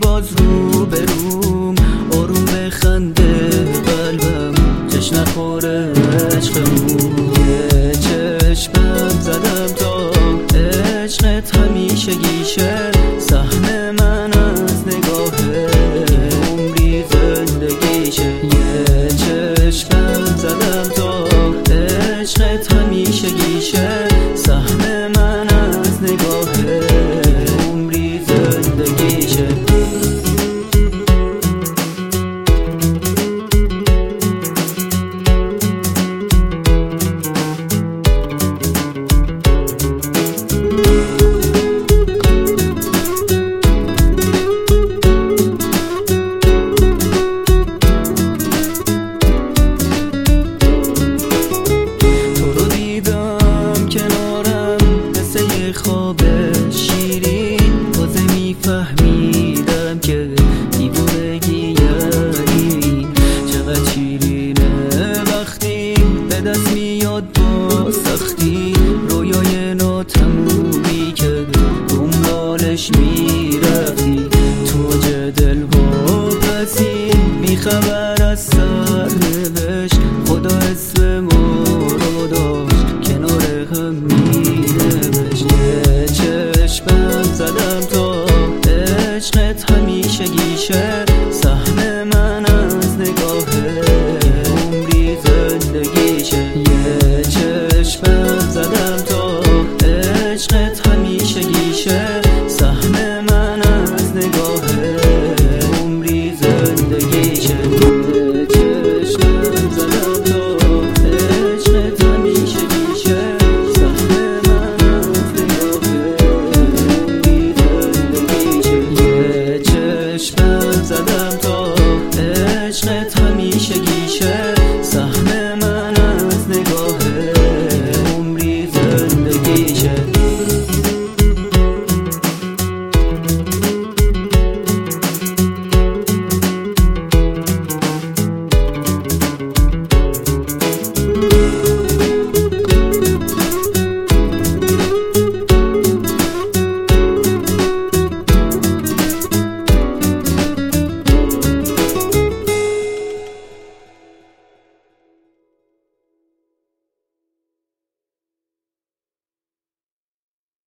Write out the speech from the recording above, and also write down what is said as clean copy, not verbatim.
باز رو بروم، آروم بخنده قلبم، جشن نخوره عشقمون. یه چشمم زدم تا عشقت همیشه گیشه، سهم من از نگاهه عمری زندگیشه. یه چشمم زدم تا عشقت همیشه گیشه، سهم من از نگاهه عمری زندگیشه. خواب شیرین تازه میفهمیدم که دیوونگی یعنی چقدر شیرینه وقتی به دست میاد با سختی رویای ناتمومی که دنبالش میرفتی. توج دل واپسی بیخبر از سرنوشت، خدا اسم ما رو داشت کنار هم مینوشت. چشمم زدم تا عشقت همیشه گیشه،